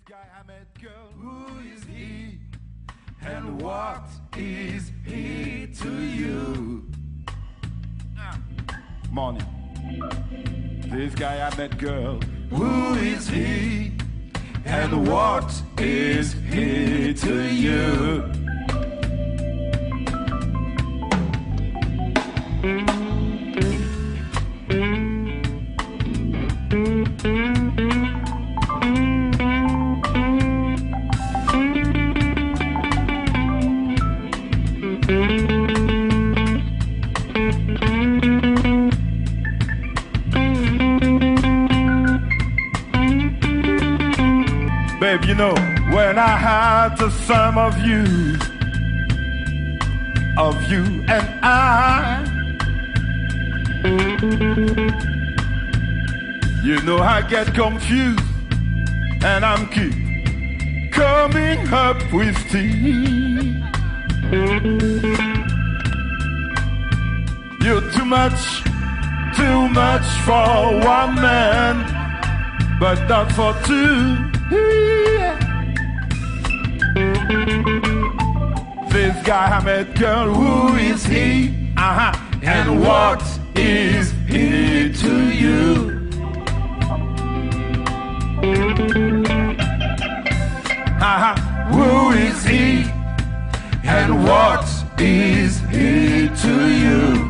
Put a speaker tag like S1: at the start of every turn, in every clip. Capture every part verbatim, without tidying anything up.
S1: guy I met, girl, who is he? And what is he to you? Ah. Morning. This guy I met, girl, who is he? And what is he to you? Babe, you know, when I had the sum of you, of you and I, you know I get confused, and I'm keep coming up with tea. You're too much, too much for one man, but not for two. This guy I met, girl, who is he? Uh-huh. And what is he to you? Uh-huh. Who is he? And what is he to you?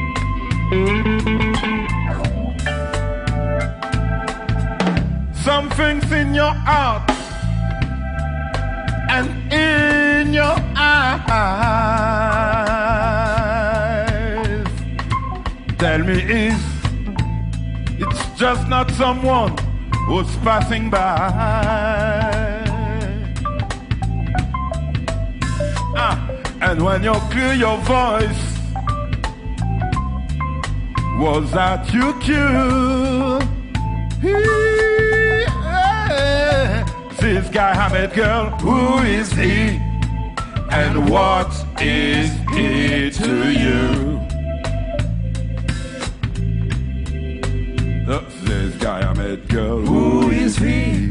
S1: Something's in your heart and in your eyes. Tell me, is it's just not someone who's passing by? Ah, and when you clear your voice, was that you cute? This guy I met, girl, who is he? And what is he to you? This guy I met, girl, who is he?